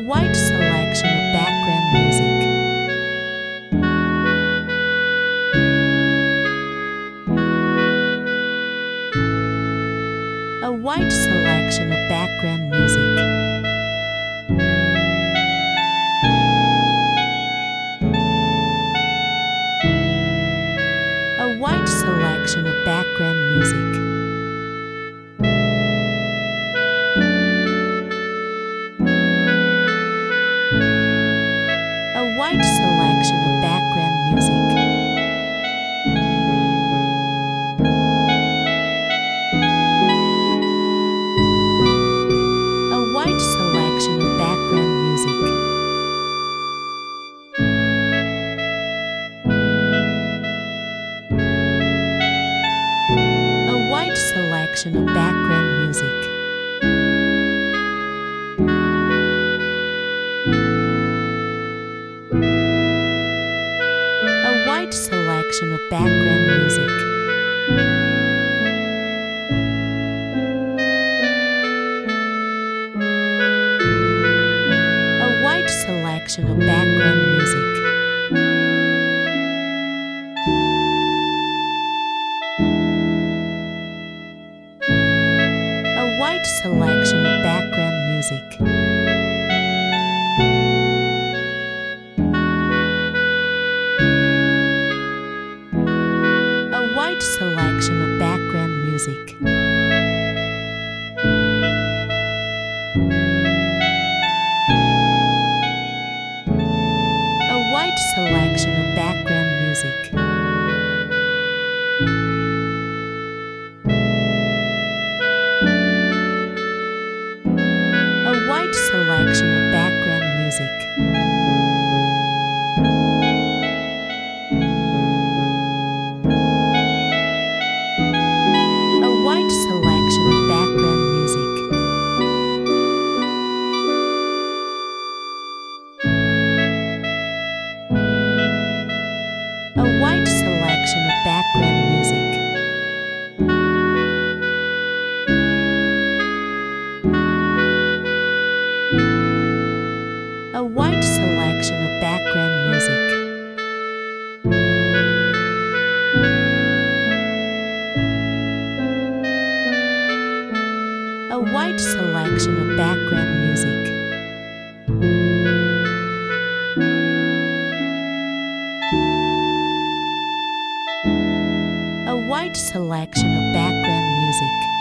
wide selection of background music. A wide selection of background music. A wide selection of background music. A wide selection of background music. A wide selection of background music. A wide selection of background music. A wide selection of background music. A wide selection of background music. A wide selection of background music. A wide selection of background music. A wide selection of background music. A wide selection of background music. A wide selection of background music. A wide selection of background music. A wide selection of background music. A wide selection of background music. A wide selection of background music.